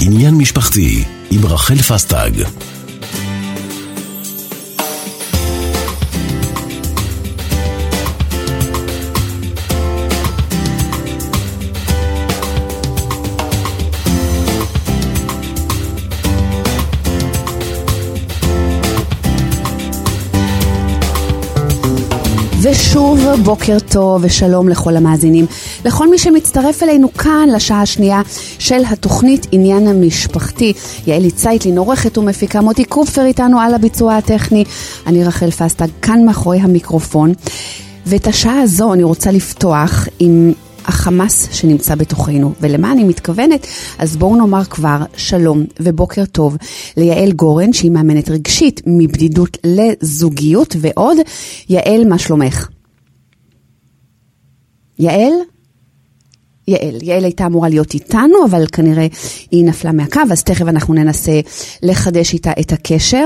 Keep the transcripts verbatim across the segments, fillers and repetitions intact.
עניין משפחתי עם רחל פסטג. ושוב בוקר טוב ושלום לכל המאזינים, לכל מי שמצטרף אלינו כאן לשעה השנייה של התוכנית עניין המשפחתי. יעלי צייטלין עורכת ומפיקה, מוטי קופר איתנו על הביצוע הטכני, אני רחל פסטג כאן מאחורי המיקרופון. ואת השעה הזו אני רוצה לפתוח עם החמאס שנמצא בתוכנו, ולמה אני מתכוונת? אז בואו נאמר כבר שלום ובוקר טוב ליעל גורן, שהיא מאמנת רגשית מבדידות לזוגיות ועוד. יעל, מה שלומך? יעל? יעל, יעל הייתה אמורה להיות איתנו, אבל כנראה היא נפלה מהקו, אז תכף אנחנו ננסה לחדש איתה את הקשר.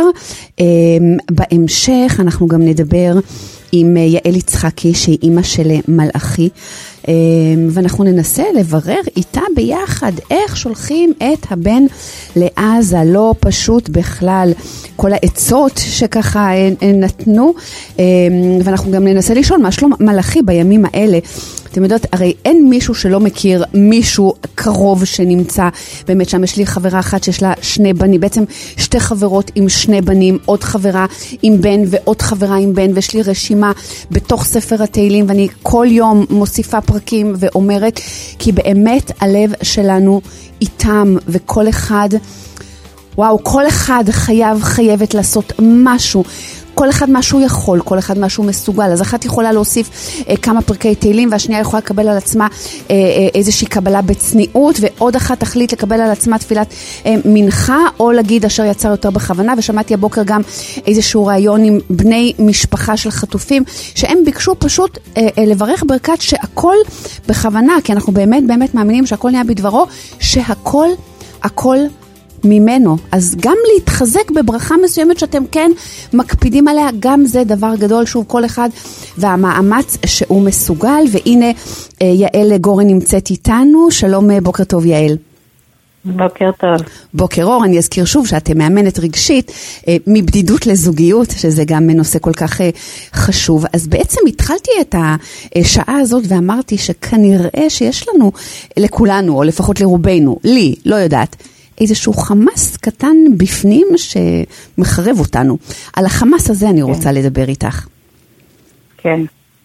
בהמשך אנחנו גם נדבר עם יעל יצחקי, שהיא אימא של מלאכי, ואנחנו ננסה לברר איתה ביחד איך שולחים את הבן לעזה. לא פשוט בכלל, כל העצות שככה נתנו, ואנחנו גם ננסה לשאול מה שלום מלאכי בימים האלה. אתם יודעות, הרי אין מישהו שלא מכיר מישהו קרוב שנמצא באמת שם. יש לי חברה אחת שיש לה שני בנים, בעצם שתי חברות עם שני בנים, עוד חברה עם בן ועוד חברה עם בן, ויש לי רשימה בתוך ספר התהילים, ואני כל יום מוסיפה פרקים ואומרת, כי באמת הלב שלנו איתם, וכל אחד, וואו, כל אחד חייב, חייבת לעשות משהו. כל אחד משהו יכול, כל אחד משהו מסוגל. אז אחת יכולה להוסיף אה, כמה פרקי תהילים, והשנייה יכולה לקבל על עצמה אה, אה, איזושהי קבלה בצניעות, ועוד אחת תחליט לקבל על עצמה תפילת אה, מנחה, או להגיד אשר יצר יותר בכוונה. ושמעתי הבוקר גם איזשהו רעיון עם בני משפחה של חטופים, שהם ביקשו פשוט אה, אה, לברך ברכת שהכל בכוונה, כי אנחנו באמת באמת מאמינים שהכל נהיה בדברו, שהכל, הכל ממנו. אז גם להתחזק בברכה מסוימת שאתם כן מקפידים עליה, גם זה דבר גדול. שוב, כל אחד והמאמץ שהוא מסוגל. והנה יעל גורן נמצאת איתנו. שלום, בוקר טוב יעל. בוקר טוב. בוקר אור. אני אזכיר שוב שאתם מאמנת רגשית מבדידות לזוגיות, שזה גם נושא כל כך חשוב. אז בעצם התחלתי את השעה הזאת ואמרתי שכנראה שיש לנו לכולנו, או לפחות לרובנו, לי, לא יודעת, איזשהו חמאס קטן בפנים שמחרב אותנו. על החמאס הזה אני רוצה כן. לדבר איתך. כן.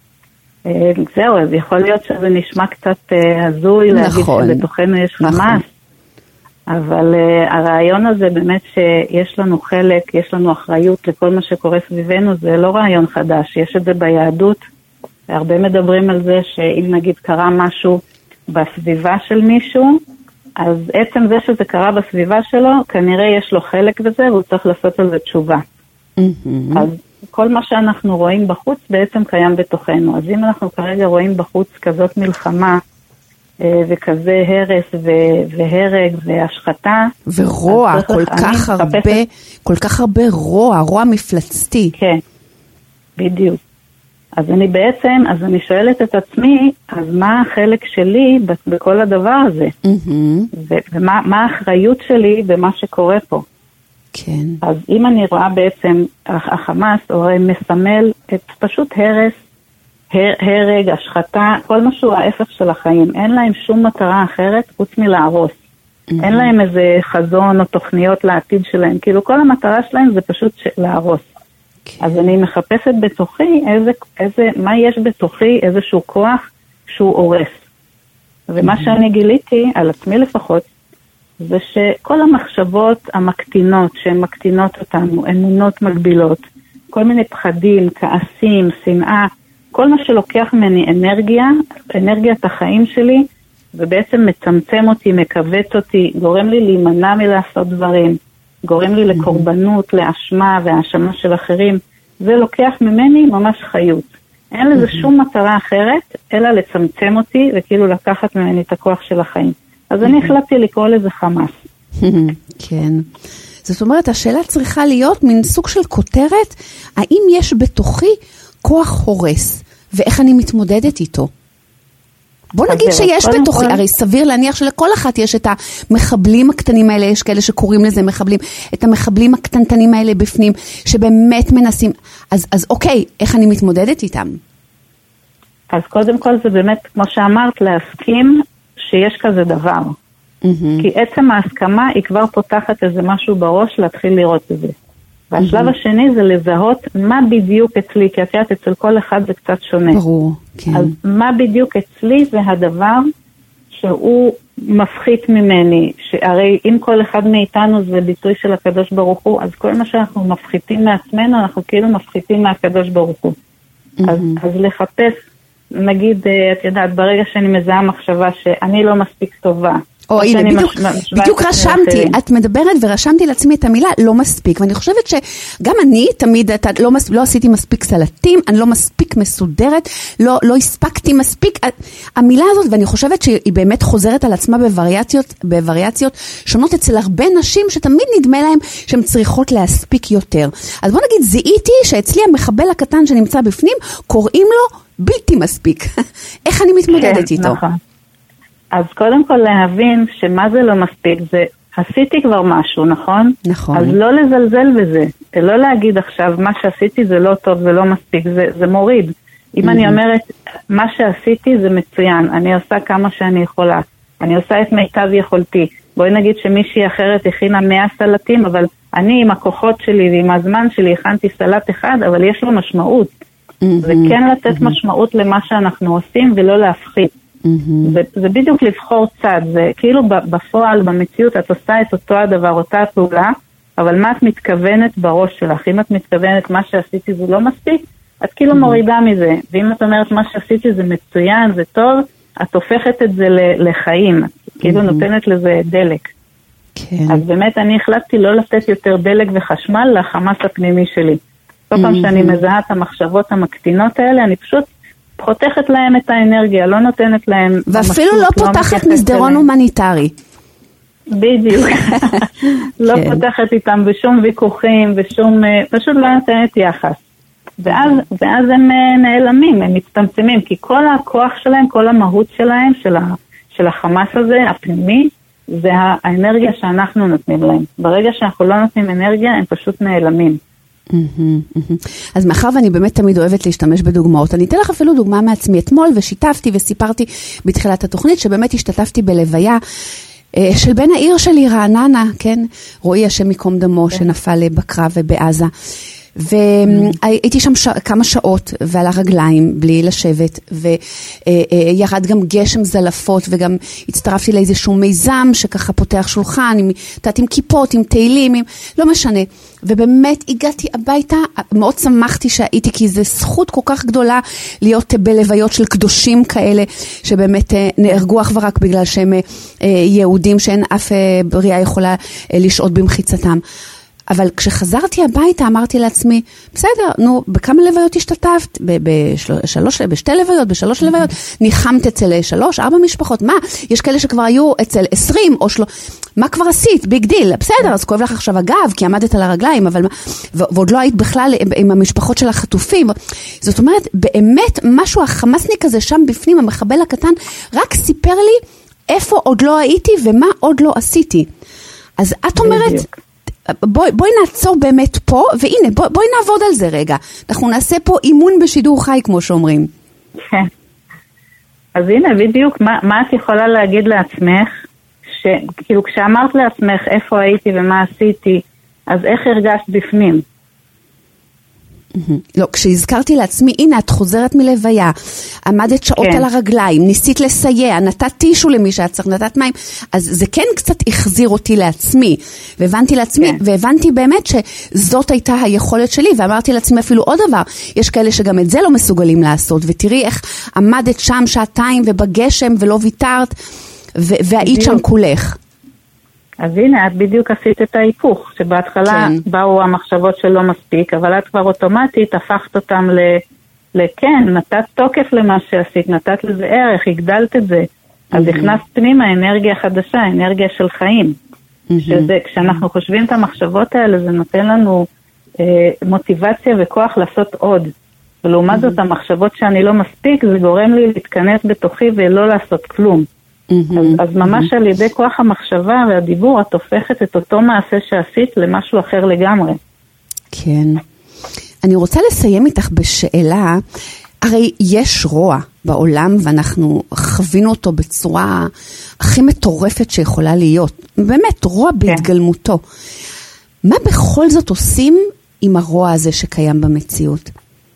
זהו, אז יכול להיות שזה נשמע קצת הזוי, נכון. להגיד שבתוכנו יש חמאס. נכון. אבל uh, הרעיון הזה באמת שיש לנו חלק, יש לנו אחריות לכל מה שקורה סביבנו, זה לא רעיון חדש. יש את זה ביהדות. הרבה מדברים על זה שאם נגיד קרה משהו בסביבה של מישהו, אז עצם זה שזה קרה בסביבה שלו, כנראה יש לו חלק בזה, והוא צריך לעשות על זה תשובה. Mm-hmm. אז כל מה שאנחנו רואים בחוץ בעצם קיים בתוכנו. אז אם אנחנו כרגע רואים בחוץ כזאת מלחמה, וכזה הרס ו- והרג והשחתה. ורוע, כל כך הרבה, את... כל כך הרבה רוע, רוע מפלצתי. כן, בדיוק. אז אני בעצם, אז אני שואלת את עצמי, אז מה החלק שלי בכל הדבר הזה? ו- ומה מה האחריות שלי במה שקורה פה? כן. אז אם אני רואה בעצם, החמאס הרי מסמל את פשוט הרס, הר, הרג, השחתה, כל משהו ההפך של החיים. אין להם שום מטרה אחרת חוץ מלהרוס. Mm-hmm. אין להם איזה חזון או תוכניות לעתיד שלהם. כאילו כל המטרה שלהם זה פשוט להרוס. Okay. אז אני מחפשת בתוכי איזה, איזה, מה יש בתוכי, איזשהו כוח שהוא הורס. ומה mm-hmm. שאני גיליתי, על עצמי לפחות, זה שכל המחשבות המקטינות, שהן מקטינות אותנו, אמונות מגבילות, כל מיני פחדים, כעסים, שנאה, כל מה שלוקח ממני אנרגיה, אנרגיית החיים שלי, ובעצם מצמצם אותי, מקוות אותי, גורם לי להימנע מלעשות דברים, גורם לי לקורבנות, לאשמה והאשמה של אחרים, זה לוקח ממני ממש חיות. אין לזה שום מטרה אחרת, אלא לצמצם אותי, וכאילו לקחת ממני את הכוח של החיים. אז אני החלטתי לקרוא לזה חמאס. כן. זאת אומרת, השאלה צריכה להיות מין סוג של כותרת, האם יש בתוכי כוח הורס, ואיך אני מתמודדת איתו? בוא נגיד שיש בתוכי, הרי סביר להניח שלכל אחת יש את המחבלים הקטנים האלה, יש כאלה שקוראים לזה מחבלים, את המחבלים הקטנטנים האלה בפנים, שבאמת מנסים, אז, אז אוקיי, איך אני מתמודדת איתם? אז קודם כל זה באמת, כמו שאמרת, להסכים שיש כזה דבר. Mm-hmm. כי עצם ההסכמה היא כבר פותחת איזה משהו בראש להתחיל לראות את זה. והשלב mm-hmm. השני זה לזהות מה בדיוק אצלי, כי את יודעת, אצל כל אחד זה קצת שונה. ברור, כן. אז מה בדיוק אצלי זה הדבר שהוא מפחית ממני, שהרי אם כל אחד מאיתנו זה ביטוי של הקדוש ברוך הוא, אז כל מה שאנחנו מפחיתים מעצמנו, אנחנו כאילו מפחיתים מהקדוש ברוך הוא. Mm-hmm. אז, אז לחפש, נגיד, את יודעת, ברגע שאני מזהה מחשבה שאני לא מספיק טובה, או הנה, בדיוק, בדיוק רשמתי, את מדברת ורשמתי לעצמי את המילה לא מספיק, ואני חושבת שגם אני תמיד לא, לא עשיתי מספיק סלטים, אני לא מספיק מסודרת, לא, לא הספקתי מספיק, המילה הזאת, ואני חושבת שהיא באמת חוזרת על עצמה בווריאציות, בווריאציות שונות אצל הרבה נשים שתמיד נדמה להם שהן צריכות להספיק יותר. אז בוא נגיד, זיהיתי שאצלי המחבל הקטן שנמצא בפנים, קוראים לו בלתי מספיק. איך אני מתמודדת איתו? נכון. אז קודם כל להבין שמה זה לא מספיק, זה עשיתי כבר משהו, נכון? נכון. אז לא לזלזל בזה, לא להגיד עכשיו מה שעשיתי זה לא טוב, זה לא מספיק, זה, זה מוריד. אם mm-hmm. אני אומרת, מה שעשיתי זה מצוין, אני עושה כמה שאני יכולה, אני עושה את מיטב יכולתי. בואי נגיד שמישהי אחרת הכינה מאה סלטים, אבל אני עם הכוחות שלי ועם הזמן שלי הכנתי סלט אחד, אבל יש לו משמעות. Mm-hmm. זה כן לתת mm-hmm. משמעות למה שאנחנו עושים ולא להפחית. Mm-hmm. זה, זה בדיוק לבחור צד, זה כאילו בפועל, במציאות, את עושה את אותו הדבר, אותה הפעולה, אבל מה את מתכוונת בראש שלך? אם את מתכוונת מה שעשיתי זה לא מספיק, את כאילו mm-hmm. מורידה מזה, ואם את אומרת מה שעשיתי זה מצוין, זה טוב, את הופכת את זה לחיים, את כאילו mm-hmm. נותנת לזה דלק. כן. אז באמת אני החלטתי לא לתת יותר דלק וחשמל לחמאס הפנימי שלי. כל mm-hmm. פעם שאני מזהה את המחשבות המקטינות האלה, אני פשוט חותכת להם את האנרגיה, לא נותנת להם... ואפילו לא פותחת מסדרון הומניטרי. בדיוק. לא פותחת איתם בשום ויכוחים, בשום... פשוט לא נותנת יחס. ואז, ואז הם נעלמים, הם מצטמצמים, כי כל הכוח שלהם, כל המהות שלהם, של, ה, של החמאס הזה, הפנימי, זה האנרגיה שאנחנו נותנים להם. ברגע שאנחנו לא נותנים אנרגיה, הם פשוט נעלמים. אז מאחר ואני באמת תמיד אוהבת להשתמש בדוגמאות, אני אתן לך אפילו דוגמה מעצמי. אתמול ושיתפתי וסיפרתי בתחילת התוכנית שבאמת השתתפתי בלוויה של בן העיר שלי, רעננה, כן? רועי השם מקום דמו שנפל בקרב בעזה. והייתי שם כמה שעות ועל הרגליים בלי לשבת, וירד גם גשם זלפות, וגם הצטרפתי לאיזשהו מיזם שככה פותח שולחן, עם כיפות, עם תהילים, לא משנה. ובאמת הגעתי הביתה, מאוד שמחתי שהייתי, כי זו זכות כל כך גדולה להיות בלוויות של קדושים כאלה, שבאמת נהרגו אך ורק בגלל שהם יהודים, שאין אף בריאה יכולה לשעות במחיצתם. אבל כשחזרתי הביתה אמרתי לעצמי, בסדר, נו, בכמה לוויות השתתפת? בשלוש, בשתי לוויות, בשלוש לוויות, ניחמת אצל שלוש, ארבע משפחות, מה? יש כאלה שכבר היו אצל עשרים או שלוש, מה כבר עשית? ביג דיל, בסדר, אז כואב לך עכשיו הגב, כי עמדת על הרגליים, אבל, ועוד לא היית בכלל עם המשפחות של החטופים. זאת אומרת, באמת, משהו החמאסניק הזה שם בפנים, המחבל הקטן, רק סיפר לי איפה עוד לא הייתי ומה עוד לא עשיתי. אז את אומרת, בואי, בואי נעצור באמת פה, והנה, בואי, בואי נעבוד על זה רגע. אנחנו נעשה פה אימון בשידור חי, כמו שאומרים. כן. אז הנה, בדיוק, מה, מה את יכולה להגיד לעצמך, שכאילו כשאמרת לעצמך איפה הייתי ומה עשיתי, אז איך הרגשת בפנים? לא, כשהזכרתי לעצמי, הנה, את חוזרת מלוויה, עמדת שעות על הרגליים, ניסית לסייע, נתת טישו למי שהיה צריך, נתת מים, אז זה כן קצת החזיר אותי לעצמי, והבנתי לעצמי, והבנתי באמת שזאת הייתה היכולת שלי, ואמרתי לעצמי אפילו עוד דבר, יש כאלה שגם את זה לא מסוגלים לעשות, ותראי איך עמדת שם שעתיים ובגשם ולא ויתרת, והיית שם כולך. אז הנה, את בדיוק עשית את ההיפוך, שבהתחלה כן. באו המחשבות שלא מספיק, אבל את כבר אוטומטית הפכת אותם לכן, נתת תוקף למה שעשית, נתת לזה ערך, הגדלת את זה. Mm-hmm. אז הכנסת פנימה אנרגיה חדשה, אנרגיה של חיים. Mm-hmm. שזה, כשאנחנו חושבים את המחשבות האלה, זה נותן לנו אה, מוטיבציה וכוח לעשות עוד. ולעומת זאת המחשבות שאני לא מספיק, זה גורם לי להתכנס בתוכי ולא לעשות כלום. אז, אז ממש על ידי כוח המחשבה והדיבור, את הופכת את אותו מעשה שעשית למשהו אחר לגמרי. כן. אני רוצה לסיים איתך בשאלה, הרי יש רוע בעולם ואנחנו חווינו אותו בצורה הכי מטורפת שיכולה להיות. באמת, רוע בהתגלמותו. מה בכל זאת עושים עם הרוע הזה שקיים במציאות?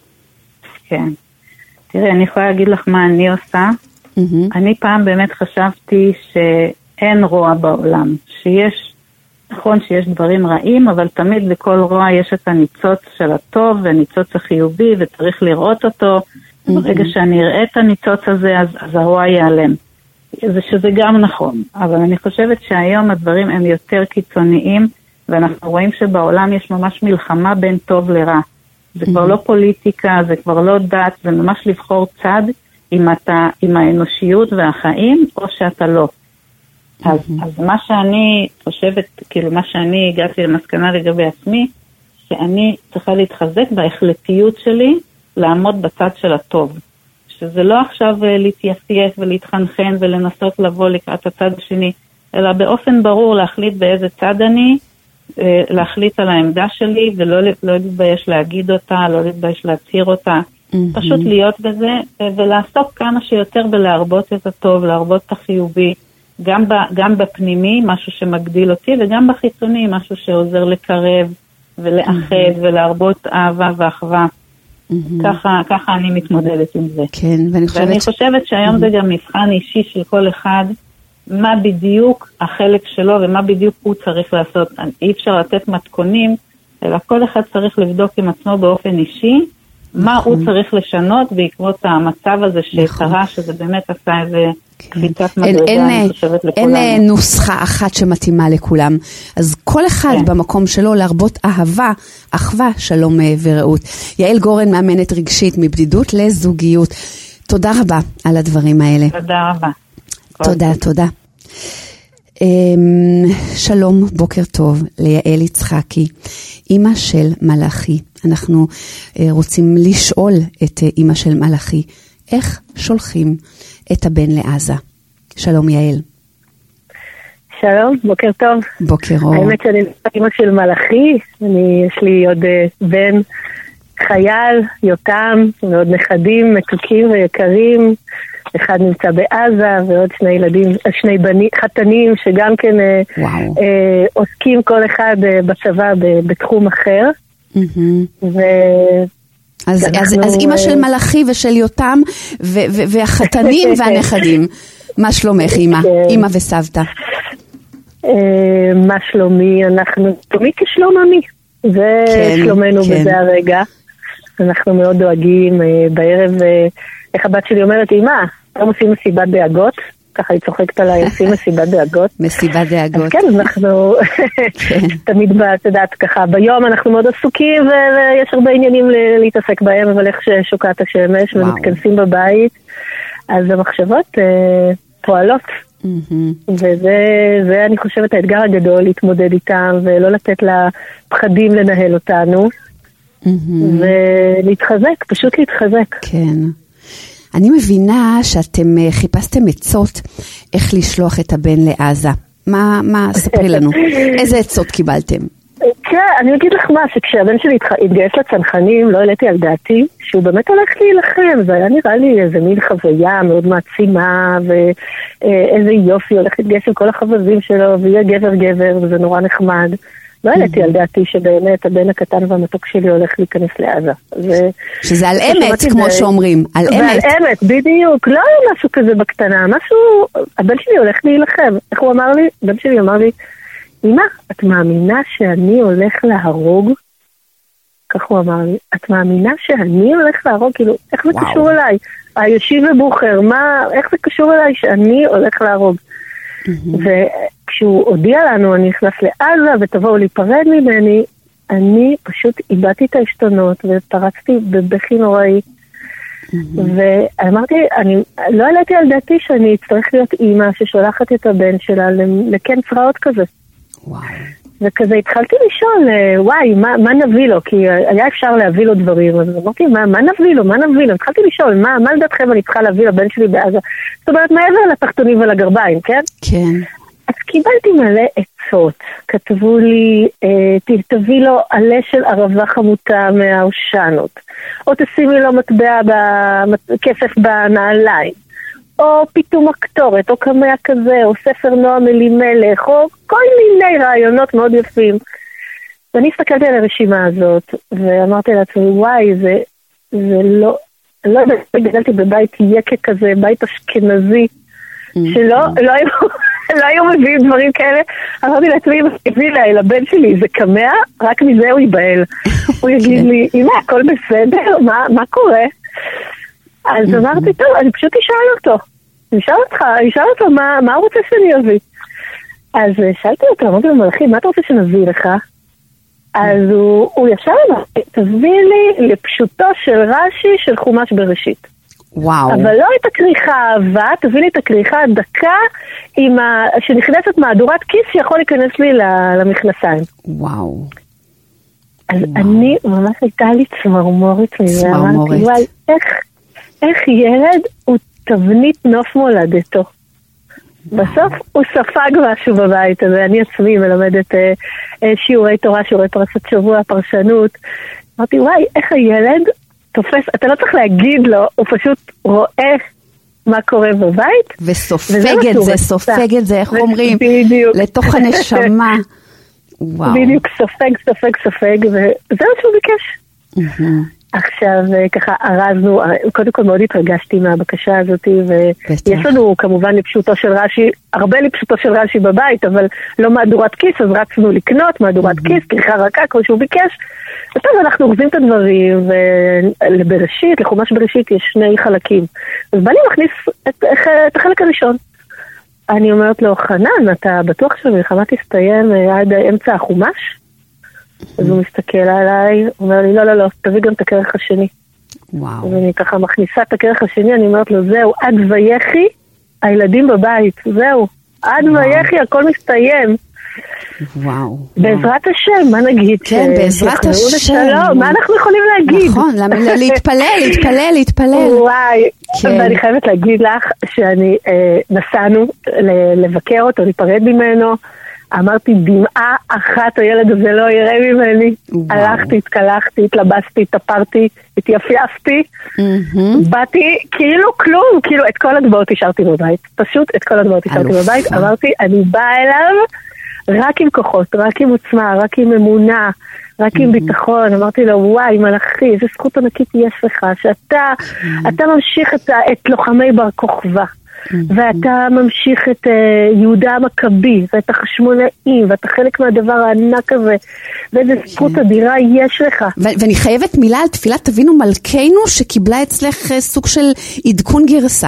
כן. תראי, אני יכולה להגיד לך מה אני עושה. Mm-hmm. אני פעם באמת חשבתי שאין רוע בעולם. שיש, נכון שיש דברים רעים, אבל תמיד לכל רוע יש את הניצוץ של הטוב והניצוץ החיובי, וצריך לראות אותו. Mm-hmm. ברגע שאני אראה את הניצוץ הזה, אז, אז הרוע ייעלם. זה שזה גם נכון. אבל אני חושבת שהיום הדברים הם יותר קיצוניים, ואנחנו רואים שבעולם יש ממש מלחמה בין טוב לרע. זה כבר לא פוליטיקה, זה כבר לא דת, זה ממש לבחור צד עם, אתה, עם האנושיות והחיים, או שאתה לא. אז, אז מה שאני חושבת, כאילו מה שאני הגעתי למסקנה לגבי עצמי, שאני צריכה להתחזק בהחלטיות שלי, לעמוד בצד של הטוב. שזה לא עכשיו להתייפייף ולהתחנחן ולנסות לבוא לקראת הצד השני, אלא באופן ברור להחליט באיזה צד אני, להחליט על העמדה שלי, ולא לא להתבייש להגיד אותה, לא להתבייש להצהיר אותה, mm-hmm. פשוט להיות בזה, ולעסוק כמה שיותר בלהרבות את הטוב, להרבות את החיובי, גם, ב, גם בפנימי, משהו שמגדיל אותי, וגם בחיצוני, משהו שעוזר לקרב, ולאחד, mm-hmm. ולהרבות אהבה ואחווה. Mm-hmm. ככה, ככה אני מתמודדת עם זה. כן, ואני חושבת, ואני חושבת שהיום mm-hmm. זה גם מבחן אישי של כל אחד, מה בדיוק החלק שלו ומה בדיוק הוא צריך לעשות. אי אפשר לתת מתכונים, אלא כל אחד צריך לבדוק עם עצמו באופן אישי, מה הוא צריך לשנות בעקבות המצב הזה שקרה, שזה באמת עשה איזה קפיצת מדרגה, אני חושבת לכולם. אין נוסחה אחת שמתאימה לכולם. אז כל אחד במקום שלו להרבות אהבה, אחווה, שלום ורעות. יעל גורן, מאמנת רגשית מבדידות לזוגיות. תודה רבה על הדברים האלה. תודה רבה. תודה, תודה. שלום, בוקר טוב ליעל יצחקי, אמא של מלאכי. אנחנו רוצים לשאול את אמא של מלאכי, איך שולחים את הבן לעזה? שלום יעל. שלום, בוקר טוב. בוקר אור. האמת שאני אמא של מלאכי, אני, יש לי עוד בן חייל, יותם, ועוד נכדים מתוקים ויקרים. אחד נמצא בעזה, ועוד שני ילדים, שני בני, חתנים, שגם כן אה, אה, עוסקים כל אחד אה, בצבא ב, בתחום אחר. Mm-hmm. ו... אז, אז, אז אמא של מלאכי ושל יותם, ו, ו, והחתנים והנכדים. מה שלומך, אמא? אמא וסבתא. אה, מה שלומי? אנחנו, תמיד כשלום עמי. זה כן, שלומנו כן. בזה הרגע. אנחנו מאוד דואגים, אה, בערב... אה, איך הבת שלי אומרת, אמא, הם עושים מסיבת דאגות, ככה היא צוחקת עליי, עושים מסיבת דאגות. מסיבת דאגות. אז כן, אנחנו תמיד בתדעת ככה, ביום אנחנו מאוד עסוקים, ויש הרבה עניינים להתעסק בהם, אבל איך ששוקעת השמש, ומתכנסים בבית, אז המחשבות פועלות. וזה, אני חושבת, האתגר הגדול, להתמודד איתם, ולא לתת לפחדים לנהל אותנו, ולהתחזק, פשוט להתחזק. כן. אני מבינה שאתם חיפשתם עצות איך לשלוח את הבן לעזה. מה, מה, ספרי לנו. איזה עצות קיבלתם? כן, אני אגיד לך מה, שכשהבן שלי התגייס לצנחנים, לא העליתי על דעתי, שהוא באמת הולך להילחם. זה היה נראה לי איזה מין חוויה מאוד מעצימה, ואיזה יופי, הולך להתגייס עם כל החבזים שלו, ויהיה גבר גבר, וזה נורא נחמד. לא העליתי על דעתי שבאמת הבן הקטן והמתוק שלי הולך להיכנס לעזה. שזה על אמת, כמו שאומרים, על אמת. ועל אמת, בדיוק. לא היה משהו כזה בקטנה, משהו, הבן שלי הולך להילחם. איך הוא אמר לי? הבן שלי אמר לי, אמא, את מאמינה שאני הולך להרוג? כך הוא אמר לי, את מאמינה שאני הולך להרוג? כאילו, איך זה קשור אליי? הישיב ובוחר, מה, איך זה קשור אליי שאני הולך להרוג? וכשהוא הודיע לנו, אני נכנס לעזה ותבואו להיפרד ממני, אני פשוט איבדתי את ההשתונות ופרצתי בבכי נוראי. ואמרתי, אני לא העליתי על דעתי שאני אצטרך להיות אימא ששולחת את הבן שלה לכן צרעות כזה. וכזה התחלתי לשאול, וואי, מה, מה נביא לו? כי היה אפשר להביא לו דברים, אז אמרתי, מה, מה נביא לו? מה נביא לו? התחלתי לשאול, מה, מה לדעתכם אני צריכה להביא לבן שלי בעזה? זאת אומרת, מעבר לתחתונים ולגרביים, כן? כן. אז קיבלתי מלא עצות, כתבו לי, אה, תביא לו עלה של ערבה חמוטה מהאושנות, או תשימי לו מטבע ב- כסף בנעליים, או פיתום הקטורת, או קמע כזה, או ספר נועם אלימלך, או כל מיני רעיונות מאוד יפים. ואני הסתכלתי על הרשימה הזאת, ואמרתי לעצמי, וואי, זה, זה לא, לא יודע, גדלתי בבית יקה כזה, בית אשכנזי, שלא לא היו, לא היו מביאים דברים כאלה. אמרתי לעצמי, אם הביא לי לבן שלי זה קמע, רק מזה הוא ייבהל. הוא יגיד לי, אמא, הכל בסדר? מה, מה קורה? אז אמרתי, טוב, אני פשוט אשאל אותו. אני אשאל אותך, אני אשאל אותו מה, מה הוא רוצה שאני אביא. אז שאלתי אותו, אמרתי לו, מלאכי, מה אתה רוצה שנביא לך? אז הוא, הוא ישר אמר, תביא לי לפשוטו של רש"י של חומש בראשית. וואו. אבל לא את הכריכה האהבה, תביא לי את הכריכה הדקה עם ה... שנכנסת מהדורת כיס שיכול להיכנס לי למכנסיים. וואו. אז וואו. אני ממש הייתה לי צמרמורת מזה. צמרמורת. אמרתי, איך, איך ילד הוא תבנית נוף מולדתו. בסוף הוא ספג משהו בבית הזה. אני עצמי מלמדת אה, אה, שיעורי תורה, שיעורי פרשת שבוע, פרשנות. אמרתי, וואי, איך הילד תופס, אתה לא צריך להגיד לו, הוא פשוט רואה מה קורה בבית. וסופג את זה, סופג את זה, איך אומרים? בדיוק. לתוך הנשמה. וואו. בדיוק, סופג, סופג, סופג, וזה מה שהוא ביקש. עכשיו, ככה, ארזנו, קודם כל מאוד התרגשתי מהבקשה הזאת, ויש לנו כמובן לפשוטו של רש"י, הרבה לפשוטו של רש"י בבית, אבל לא מהדורת כיס, אז רצנו לקנות מהדורת כיס, כריכה רכה, כמו שהוא ביקש. וטוב, אנחנו אוחזים את הדברים, ולבראשית, לחומש בראשית, יש שני חלקים. אז בא לי מכניס את, את החלק הראשון. אני אומרת לו, חנן, אתה בטוח שהמלחמה תסתיים עד אמצע החומש? אז הוא מסתכל עליי, אומר לי, לא, לא, לא, תביא גם את הכרך השני. וואו. ואני ככה מכניסה את הכרך השני, אני אומרת לו, זהו, עד ויחי, הילדים בבית, זהו, עד ויחי, הכל מסתיים. וואו. בעזרת השם, מה נגיד? כן, בעזרת השם. מה אנחנו יכולים להגיד? נכון, להתפלל, להתפלל, להתפלל. וואי, ואני חייבת להגיד לך שאני נסענו לבקר אותו, להיפרד ממנו, אמרתי, דמעה אחת, הילד הזה לא יראה ממני. הלכתי, התקלחתי, התלבסתי, התאפרתי, התייפייפתי. באתי, כאילו כלום, כאילו את כל הדמעות השארתי בבית. פשוט את כל הדמעות השארתי בבית. אמרתי, אני באה אליו רק עם כוחות, רק עם עוצמה, רק עם אמונה, רק עם ביטחון. אמרתי לו, וואי, מלאכי, איזה זכות ענקית יש לך, שאתה אתה ממשיך את, את לוחמי בר כוכבא. ואתה ממשיך את uh, יהודה המכבי ואת החשמונאים ואתה חלק מהדבר הענק הזה ואיזה זכות אדירה יש לך. ו- ואני חייבת מילה על תפילת אבינו מלכנו שקיבלה אצלך uh, סוג של עדכון גרסה.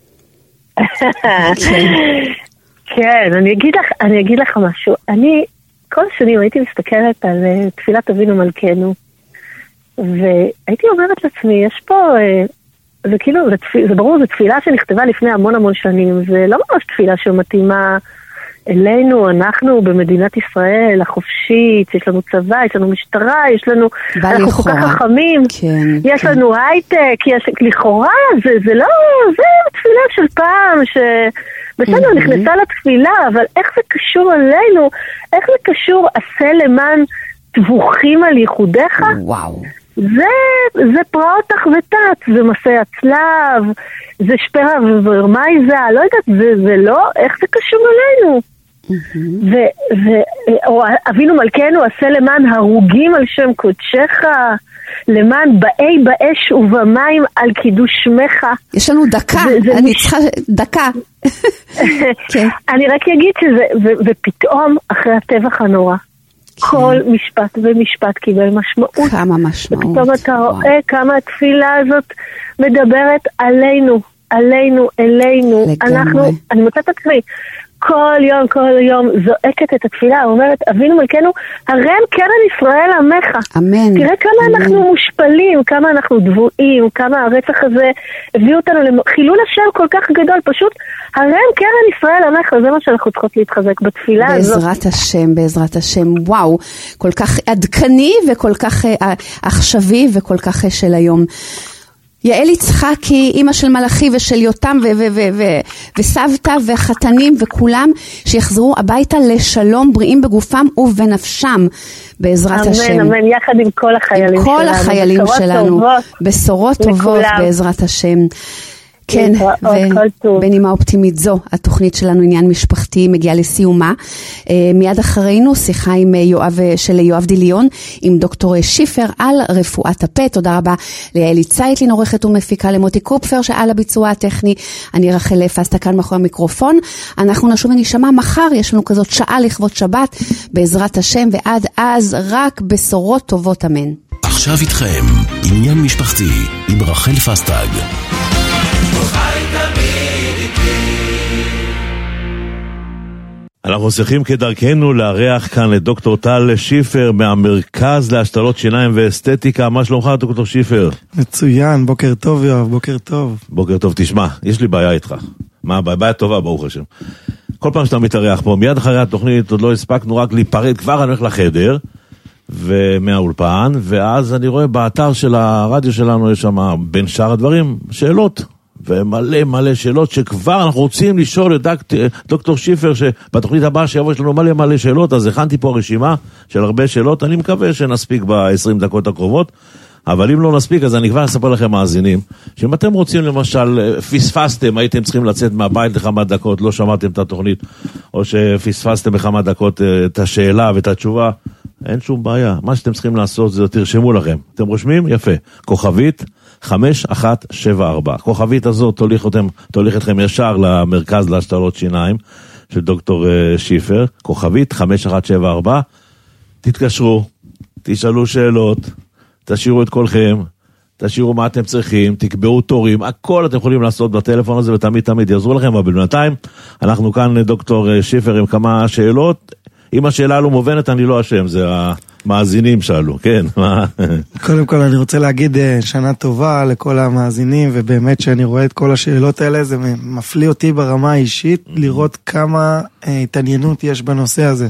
כן. כן, אני אגיד לך, אני אגיד לך משהו. אני כל השנים הייתי מסתכלת על uh, תפילת אבינו מלכנו והייתי אומרת לעצמי, יש פה... Uh, זה כאילו, זה, תפיל, זה ברור, זו תפילה שנכתבה לפני המון המון שנים, זה לא ממש תפילה שמתאימה אלינו, אנחנו במדינת ישראל, החופשית, יש לנו צבא, יש לנו משטרה, יש לנו, אנחנו כל כך חכמים, כן, יש כן. לנו הייטק, יש, לכאורה, זה, זה לא, זה תפילה של פעם, שבסדר, נכנסה לתפילה, אבל איך זה קשור אלינו, איך זה קשור עשה למען טבוחים על ייחודיך? וואו. זה, זה פרעות תחבטת, זה מסע הצלב, זה שפרה ורמייזה, לא יודעת, זה, זה לא, איך זה קשור אלינו? ו, ו, או אבינו מלכנו עשה למען הרוגים על שם קודשך, למען באי באש ובמים על קידוש שמך. יש לנו דקה, זה, זה אני צריכה דקה. כן. אני רק אגיד שזה, ו, ופתאום אחרי הטבח הנורא, כל משפט ומשפט קיבל משמעות. כמה משמעות. ופתאום אתה רואה כמה התפילה הזאת מדברת עלינו, עלינו, אלינו. אנחנו, אני מוצאת את עצמי, כל יום, כל יום זועקת את התפילה, אומרת, אבינו מלכנו, הרם קרן ישראל עמך. אמן. תראה כמה אמן. אנחנו מושפלים, כמה אנחנו דבועים, כמה הרצח הזה הביא אותנו לחילול השם כל כך גדול, פשוט הרם קרן ישראל עמך, זה מה שאנחנו צריכות להתחזק בתפילה הזאת. בעזרת השם, בעזרת השם, וואו, כל כך עדכני וכל כך אה, עכשווי וכל כך אה, של היום. יעל יצחקי, אמא של מלאכי ושל יותם ו- ו- ו- ו- וסבתא והחתנים וכולם שיחזרו הביתה לשלום, בריאים בגופם ובנפשם, בעזרת אמן, השם. אמן, אמן, יחד עם כל החיילים עם כל שלנו. החיילים בשורות שלנו. טובות. בשורות טובות לכולם. בעזרת השם. כן, ו- ובנימה אופטימית זו, התוכנית שלנו עניין משפחתי מגיעה לסיומה. מיד אחרינו שיחה עם יואב, של יואב דיליון, עם דוקטור שיפר על רפואת הפה. תודה רבה ליעלי צייטלין, עורכת ומפיקה, למוטי קופפר שעל הביצוע הטכני. אני רחל פסטה כאן מאחורי המיקרופון. אנחנו נשוב ונשמע מחר, יש לנו כזאת שעה לכבוד שבת, בעזרת השם, ועד אז רק בשורות טובות, אמן. עכשיו איתכם, עניין משפחתי עם רחל פסטג. אנחנו צריכים כדרכנו לארח כאן את דוקטור טל שיפר מהמרכז להשתלות שיניים ואסתטיקה. מה שלומך דוקטור שיפר? מצוין, בוקר טוב יואב, בוקר טוב. בוקר טוב, תשמע, יש לי בעיה איתך. מה הבעיה? בעיה טובה ברוך השם. כל פעם שאתה מתארח פה, מיד אחרי התוכנית עוד לא הספקנו רק להיפרד, כבר אני הולך לחדר ומהאולפן, ואז אני רואה באתר של הרדיו שלנו יש שם בין שאר הדברים שאלות. ומלא מלא שאלות שכבר אנחנו רוצים לשאול את דק, דוקטור שיפר שבתוכנית הבאה שיבוא יש לנו מלא מלא שאלות, אז הכנתי פה רשימה של הרבה שאלות, אני מקווה שנספיק ב-עשרים דקות הקרובות, אבל אם לא נספיק אז אני כבר אספר לכם מאזינים, שאם אתם רוצים למשל, פספסתם, הייתם צריכים לצאת מהבית לכמה דקות, לא שמעתם את התוכנית, או שפספסתם בכמה דקות את השאלה ואת התשובה, אין שום בעיה, מה שאתם צריכים לעשות זה תרשמו לכם, אתם רושמים? יפה, כוכבית חמש אחת שבע ארבע. הכוכבית הזאת תוליך אתכם, תוליך אתכם ישר למרכז להשתלות שיניים של דוקטור שיפר, כוכבית חמש אחת שבע ארבע. תתקשרו, תשאלו שאלות, תשאירו את כולכם, תשאירו מה אתם צריכים, תקבעו תורים, הכל אתם יכולים לעשות בטלפון הזה ותמיד תמיד יעזרו לכם, אבל בינתיים אנחנו כאן דוקטור שיפר עם כמה שאלות. אם השאלה לא מובנת אני לא אשם, זה המאזינים שאלו, כן. קודם כל אני רוצה להגיד שנה טובה לכל המאזינים, ובאמת שאני רואה את כל השאלות האלה, זה מפליא אותי ברמה האישית, לראות כמה התעניינות יש בנושא הזה.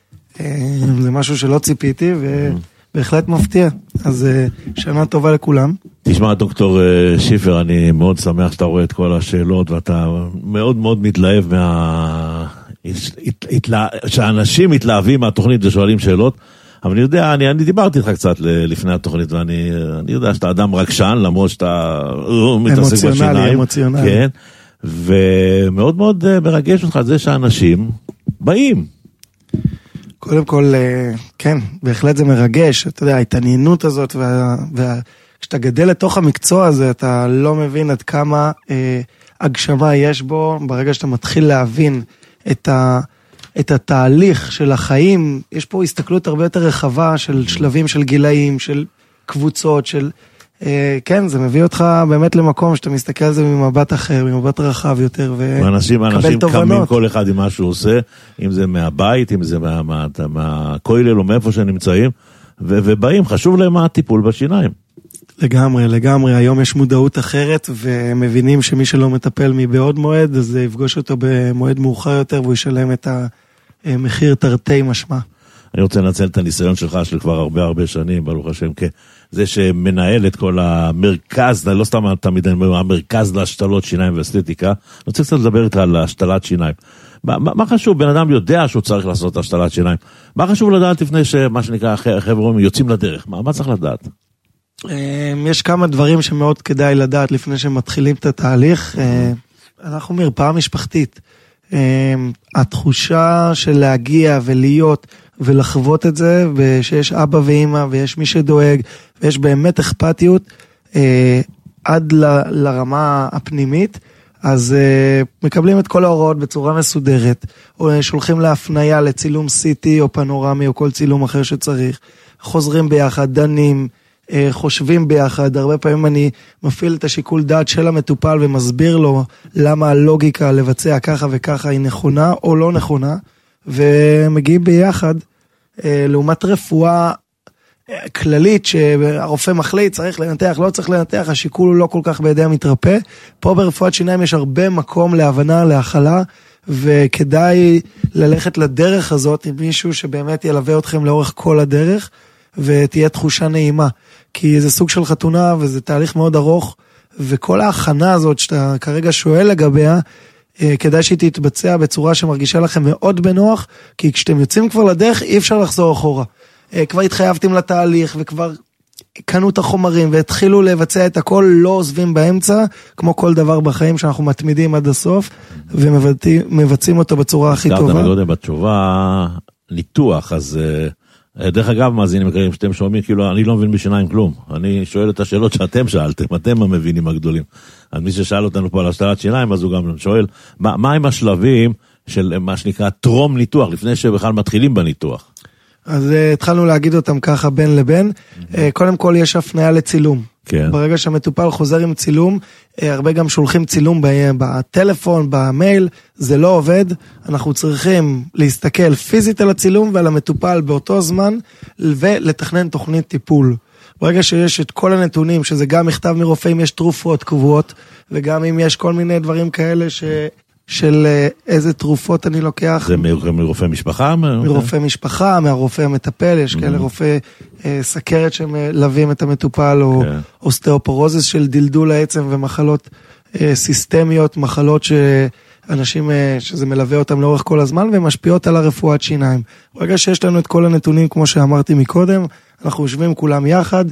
זה משהו שלא ציפיתי, ובהחלט מפתיע. אז שנה טובה לכולם. תשמע דוקטור שיפר, אני מאוד שמח שאתה רואה את כל השאלות, ואתה מאוד מאוד מתלהב מה... שאנשים מתלהבים מהתוכנית ושואלים שאלות, אבל אני יודע, אני, אני דיברתי איתך קצת לפני התוכנית, ואני אני יודע שאתה אדם רגשן, למרות שאתה מתעסק בשיניים. אמוציונלי. כן, ומאוד מאוד מרגש אותך זה שאנשים באים. קודם כל, כן, בהחלט זה מרגש, אתה יודע, ההתעניינות הזאת, וה, וה, כשאתה גדל לתוך המקצוע הזה, אתה לא מבין עד כמה אה, הגשמה יש בו, ברגע שאתה מתחיל להבין את ה... את התהליך של החיים, יש פה הסתכלות הרבה יותר רחבה של שלבים של גילאים, של קבוצות, של, אה, כן, זה מביא אותך באמת למקום שאתה מסתכל על זה ממבט אחר, ממבט רחב יותר, ואנשים, אנשים קמים כל אחד עם מה שהוא עושה, אם זה מהבית, אם זה מה, מה, מהכולל או מאיפה שנמצאים, ו, ובאים, חשוב להם מה הטיפול בשיניים. לגמרי, לגמרי, היום יש מודעות אחרת, ומבינים שמי שלא מטפל מבעוד מועד, אז יפגוש אותו במועד מאוחר יותר, והוא ישלם את המחיר תרתי משמע. אני רוצה לנצל את הניסיון שלך, של כבר הרבה הרבה שנים, ברוך השם, זה שמנהל את כל המרכז, לא סתם תמיד, המרכז להשתלות שיניים ואסתטיקה, אני רוצה קצת לדבר איתך על השתלת שיניים. מה, מה חשוב? בן אדם יודע שהוא צריך לעשות השתלת שיניים. מה חשוב לדעת לפני שמה שנקרא, חבר'ה יוצאים לדרך? מה, מה צריך לדעת? יש כמה דברים שמאוד כדאי לדעת לפני שמתחילים את התהליך. אנחנו מרפאה משפחתית. התחושה של להגיע ולהיות ולחוות את זה, ושיש אבא ואמא ויש מי שדואג, ויש באמת אכפתיות עד ל- לרמה הפנימית, אז מקבלים את כל ההוראות בצורה מסודרת, או שולחים להפניה לצילום סי טי או פנורמי או כל צילום אחר שצריך, חוזרים ביחד, דנים, חושבים ביחד, הרבה פעמים אני מפעיל את השיקול דעת של המטופל ומסביר לו למה הלוגיקה לבצע ככה וככה היא נכונה או לא נכונה, ומגיעים ביחד, לעומת רפואה כללית שהרופא מחליט, צריך לנתח, לא צריך לנתח, השיקול הוא לא כל כך בידי המתרפא. פה ברפואת שיניים יש הרבה מקום להבנה, להכלה, וכדאי ללכת לדרך הזאת עם מישהו שבאמת ילווה אתכם לאורך כל הדרך, ותהיה תחושה נעימה, כי זה סוג של חתונה וזה תהליך מאוד ארוך, וכל ההכנה הזאת שאתה כרגע שואל לגביה, כדאי שהיא תתבצע בצורה שמרגישה לכם מאוד בנוח, כי כשאתם יוצאים כבר לדרך אי אפשר לחזור אחורה. כבר התחייבתם לתהליך וכבר קנו את החומרים והתחילו לבצע את הכל, לא עוזבים באמצע, כמו כל דבר בחיים שאנחנו מתמידים עד הסוף, ומבצעים אותו בצורה הכי טובה. אני לא יודע, בתשובה ניתוח, אז דרך אגב, מאזינים יקרים, שאתם שומעים, כאילו, אני לא מבין בשיניים כלום. אני שואל את השאלות שאתם שאלתם, אתם המבינים הגדולים. אז מי ששאל אותנו פה על השתלת שיניים, אז הוא גם שואל, מה, מה עם השלבים של מה שנקרא טרום ניתוח, לפני שבכלל מתחילים בניתוח? אז uh, התחלנו להגיד אותם ככה בין לבין. Mm-hmm. Uh, קודם כל יש הפניה לצילום. כן. ברגע שהמטופל חוזר עם צילום, uh, הרבה גם שולחים צילום בטלפון, במייל, זה לא עובד. אנחנו צריכים להסתכל פיזית על הצילום ועל המטופל באותו זמן, ולתכנן תוכנית טיפול. ברגע שיש את כל הנתונים, שזה גם מכתב מרופא אם יש תרופות קבועות, וגם אם יש כל מיני דברים כאלה ש... של איזה תרופות אני לוקח. זה מרופא משפחה? מרופא משפחה, מהרופא המטפל, יש כאלה רופא סכרת שמלווים את המטופל, או אוסטאופורוזיס של דלדול העצם ומחלות סיסטמיות, מחלות שאנשים, שזה מלווה אותם לאורך כל הזמן, ומשפיעות על הרפואת שיניים. ברגע שיש לנו את כל הנתונים, כמו שאמרתי מקודם, אנחנו יושבים כולם יחד,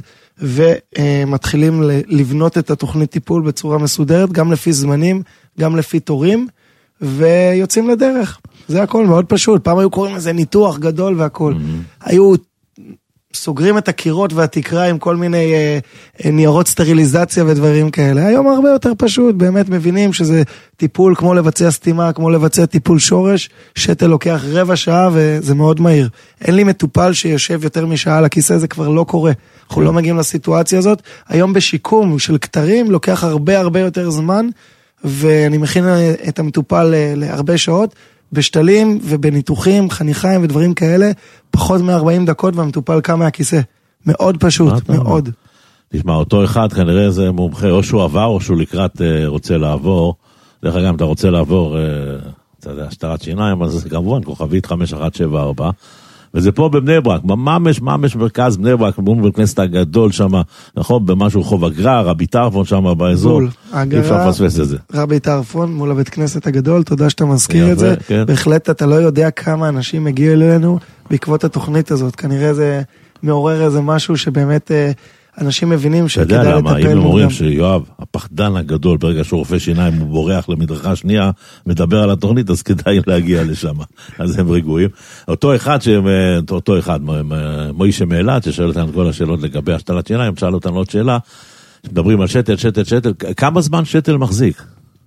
ומתחילים לבנות את התוכנית טיפול בצורה מסודרת, גם לפי זמנים, גם לפי תורים, ויוצאים לדרך. זה הכל מאוד פשוט. פעם היו קוראים לזה ניתוח גדול והכל. Mm-hmm. היו סוגרים את הקירות והתקרה עם כל מיני אה, אה, ניירות סטריליזציה ודברים כאלה. היום הרבה יותר פשוט, באמת מבינים שזה טיפול כמו לבצע סתימה, כמו לבצע טיפול שורש, שתל לוקח רבע שעה וזה מאוד מהיר. אין לי מטופל שיושב יותר משעה על הכיסא, זה כבר לא קורה. אנחנו לא מגיעים לסיטואציה הזאת. היום בשיקום של כתרים לוקח הרבה הרבה יותר זמן, ואני מכין את המטופל להרבה שעות, בשתלים ובניתוחים, חניכיים ודברים כאלה, פחות מ-ארבעים דקות והמטופל קם מהכיסא. מאוד פשוט, מאוד. תשמע, אותו אחד כנראה זה מומחה, או שהוא עבר או שהוא לקראת רוצה לעבור. דרך אגב, אתה רוצה לעבור, אתה יודע, השתלת שיניים, אז כמובן, כוכבית חמש אחת שבע ארבע. וזה פה בבני ברק, ממש ממש מרכז בני ברק, בבית כנסת הגדול שם, נכון, במשהו חוב אגרה, רבי טרפון שם באזור, אי אפשר לפספס את זה. רבי טרפון מול הבית כנסת הגדול, תודה שאתה מזכיר את זה, בהחלט אתה לא יודע כמה אנשים הגיעו אלינו בעקבות התוכנית הזאת, כנראה זה מעורר איזה משהו שבאמת אנשים מבינים שכדאי לטפל. אתה יודע למה, אם הם אומרים שיואב, הפחדן הגדול, ברגע שהוא רופא שיניים, הוא בורח למדרכה שנייה, מדבר על התוכנית, אז כדאי להגיע לשם. אז הם רגועים. אותו אחד, אותו אחד, מוישה מאילת, ששאל אותנו כל השאלות לגבי השתלת שיניים, שאל אותנו עוד שאלה, מדברים על שתל, שתל, שתל, כמה זמן שתל מחזיק?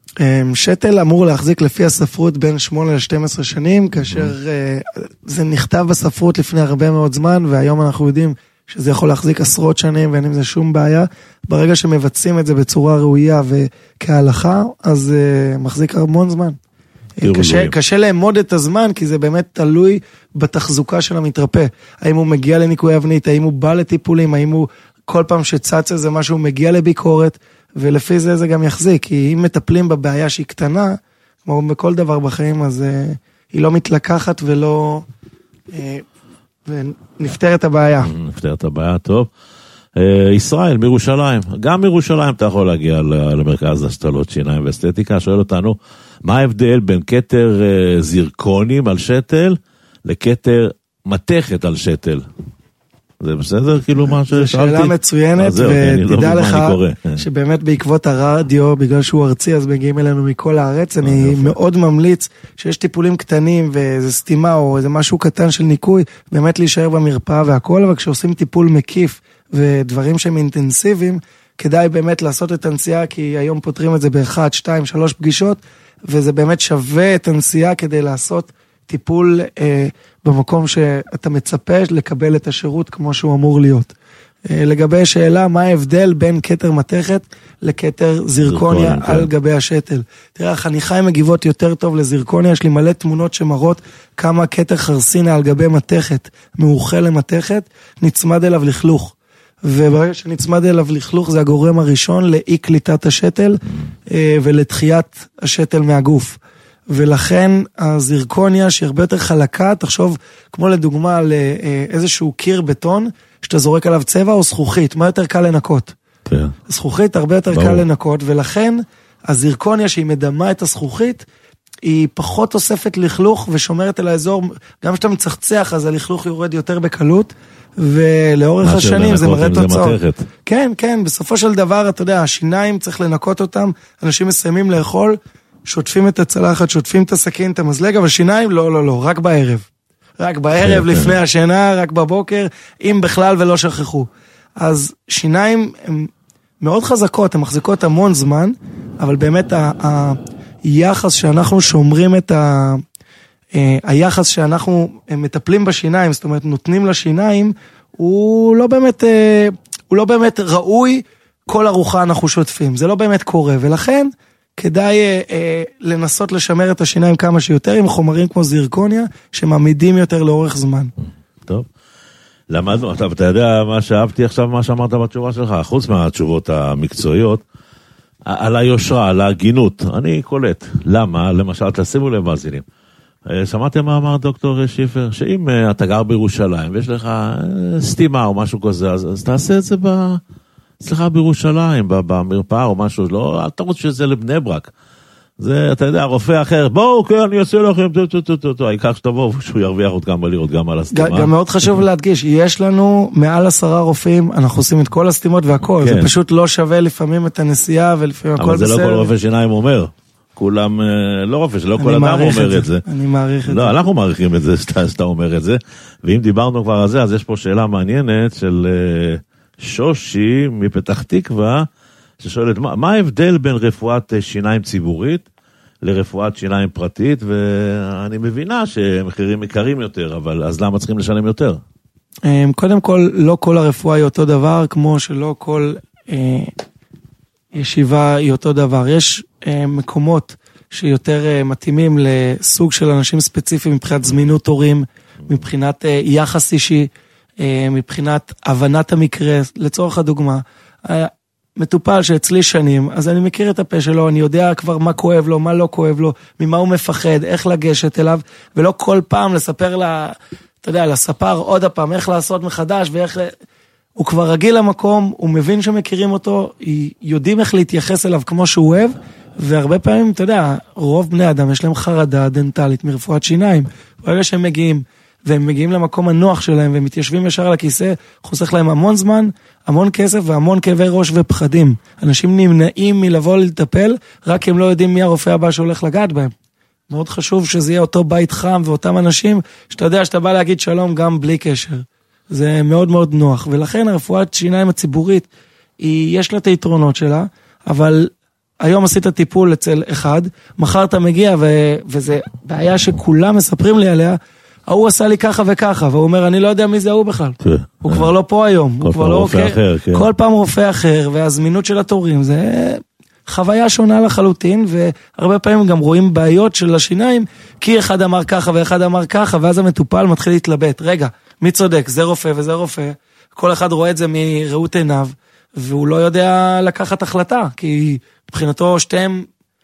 שתל אמור להחזיק לפי הספרות בין שמונה ל-שתים עשרה שנים, כאשר זה נכתב בספרות לפני הרבה מאוד זמן, והיום אנחנו יודעים שזה יכול להחזיק עשרות שנים ואין עם זה שום בעיה. ברגע שמבצעים את זה בצורה ראויה וכהלכה, אז uh, מחזיק המון זמן. קשה, קשה לאמוד את הזמן, כי זה באמת תלוי בתחזוקה של המתרפא. האם הוא מגיע לניקוי אבנית, האם הוא בא לטיפולים, האם הוא כל פעם שצץ איזה משהו מגיע לביקורת, ולפי זה זה גם יחזיק. כי אם מטפלים בבעיה שהיא קטנה, כמו בכל דבר בחיים, אז uh, היא לא מתלקחת ולא... Uh, ונפטר את הבעיה. נפטר את הבעיה, טוב. ישראל, מירושלים. גם מירושלים אתה יכול להגיע למרכז השתלות שיניים ואסתטיקה. שואל אותנו, מה ההבדל בין כתר זירקונים על שתל לכתר מתכת על שתל? זה בסדר? כאילו מה ששאלתי? שאלה מצוינת, ותדע לך שבאמת בעקבות הרדיו, בגלל שהוא ארצי, אז מגיעים אלינו מכל הארץ, אני מאוד ממליץ שיש טיפולים קטנים, ואיזה סתימה או איזה משהו קטן של ניקוי, באמת להישאר במרפאה והכל, אבל כשעושים טיפול מקיף, ודברים שהם אינטנסיביים, כדאי באמת לעשות את הנסיעה, כי היום פותרים את זה באחת, שתיים, שלוש פגישות, וזה באמת שווה את הנסיעה כדי לעשות טיפול אה, במקום שאתה מצפה לקבל את השירות כמו שהוא אמור להיות. לגבי שאלה, מה ההבדל בין כתר מתכת לכתר זירקוניה על גבי השתל. תראה, החניכיים מגיבות יותר טוב לזירקוניה, יש לי מלא תמונות שמראות כמה כתר חרסינה על גבי מתכת, מאוכל למתכת, נצמד אליו לכלוך. וברגע שנצמד אליו לכלוך זה הגורם הראשון לאי קליטת השתל ולתחיית השתל מהגוף. ולכן הזירקוניה שהיא הרבה יותר חלקה, תחשוב כמו לדוגמה על איזשהו קיר בטון, שאתה זורק עליו צבע או זכוכית, מה יותר קל לנקות? כן. זכוכית הרבה יותר קל לנקות, ולכן הזירקוניה שהיא מדמה את הזכוכית, היא פחות תוספת לכלוך ושומרת על האזור, גם כשאתה מצחצח אז הלכלוך יורד יותר בקלות, ולאורך השנים זה מראה תוצאות. כן, כן, בסופו של דבר, אתה יודע, השיניים צריך לנקות אותם, אנשים מסיימים לאכול, שוטפים את הצלחת, שוטפים את הסכין, את המזלג, אבל שיניים לא, לא, לא, רק בערב. רק בערב, לפני השינה, רק בבוקר, אם בכלל ולא שכחו. אז שיניים הן מאוד חזקות, הן מחזיקות המון זמן, אבל באמת היחס שאנחנו שומרים את ה... היחס שאנחנו מטפלים בשיניים, זאת אומרת נותנים לשיניים, הוא לא באמת, הוא לא באמת ראוי, כל ארוחה אנחנו שוטפים, זה לא באמת קורה, ולכן כדאי לנסות לשמר את השיניים כמה שיותר, עם חומרים כמו זירקוניה, שמעמידים יותר לאורך זמן. טוב. למדנו, אתה, אתה יודע מה שאהבתי עכשיו, מה שאמרת בתשובה שלך, חוץ מהתשובות המקצועיות, על היושרה, על ההגינות, אני קולט. למה? למשל, תשימו לב מאזינים. שמעתם מה אמר דוקטור שיפר? שאם אתה גר בירושלים, ויש לך סתימה או משהו כזה, אז, אז תעשה את זה ב... סליחה, בירושלים, במרפאה או משהו, לא, אל תרוץ שזה לבני ברק. זה, אתה יודע, רופא אחר, בואו, כן, אני אעשה לכם, העיקר שתבואו, שהוא ירוויח עוד כמה לירות, גם על הסתימה. גם מאוד חשוב להדגיש, יש לנו מעל עשרה רופאים, אנחנו עושים את כל הסתימות והכל, זה פשוט לא שווה לפעמים את הנסיעה, ולפעמים הכל בסדר. אבל זה לא כל רופא שיניים אומר, כולם, לא רופא, שלא כל אדם אומר את זה. אני מעריך את זה. לא, אנחנו מעריכים את זה, שאתה אומר את זה, ואם דיברנו כבר על זה, אז יש פה שאלה מעניינת של שושי מפתח תקווה, ששואלת, מה, מה ההבדל בין רפואת שיניים ציבורית לרפואת שיניים פרטית, ואני מבינה שמחירים יקרים יותר, אבל אז למה צריכים לשלם יותר? קודם כל, לא כל הרפואה היא אותו דבר, כמו שלא כל אה, ישיבה היא אותו דבר. יש אה, מקומות שיותר אה, מתאימים לסוג של אנשים ספציפיים, מבחינת זמינות תורים, מבחינת אה, יחס אישי, אה, מבחינת הבנת המקרה, לצורך הדוגמה, אה, מטופל שאצלי שנים, אז אני מכיר את הפה שלו, אני יודע כבר מה כואב לו, מה לא כואב לו, ממה הוא מפחד, איך לגשת אליו, ולא כל פעם לספר לה, אתה יודע, לספר עוד הפעם, איך לעשות מחדש, ואיך, הוא כבר רגיל למקום, הוא מבין שמכירים אותו, יודעים איך להתייחס אליו כמו שהוא אוהב, והרבה פעמים, אתה יודע, רוב בני אדם יש להם חרדה דנטלית מרפואת שיניים, ברגע שהם מגיעים, והם מגיעים למקום הנוח שלהם, והם מתיישבים ישר על הכיסא, חוסך להם המון זמן, המון כסף והמון כאבי ראש ופחדים. אנשים נמנעים מלבוא לטפל, רק כי הם לא יודעים מי הרופא הבא שהולך לגעת בהם. מאוד חשוב שזה יהיה אותו בית חם, ואותם אנשים, שאתה יודע שאתה בא להגיד שלום גם בלי קשר. זה מאוד מאוד נוח, ולכן הרפואת שיניים הציבורית, היא, יש לה את היתרונות שלה, אבל היום עשית טיפול אצל אחד, מחר אתה מגיע, ו- וזה בעיה שכולם מספרים לי עליה, הוא עשה לי ככה וככה, והוא אומר, אני לא יודע מי זה הוא בכלל. הוא כבר לא פה היום. כל פעם רופא אחר. כל פעם רופא אחר, והזמינות של התורים, זה חוויה שונה לחלוטין, והרבה פעמים גם רואים בעיות של השיניים, כי אחד אמר ככה ואחד אמר ככה, ואז המטופל מתחיל להתלבט. רגע, מי צודק? זה רופא וזה רופא. כל אחד רואה את זה מראות עיניו, והוא לא יודע לקחת החלטה, כי מבחינתו שתיהם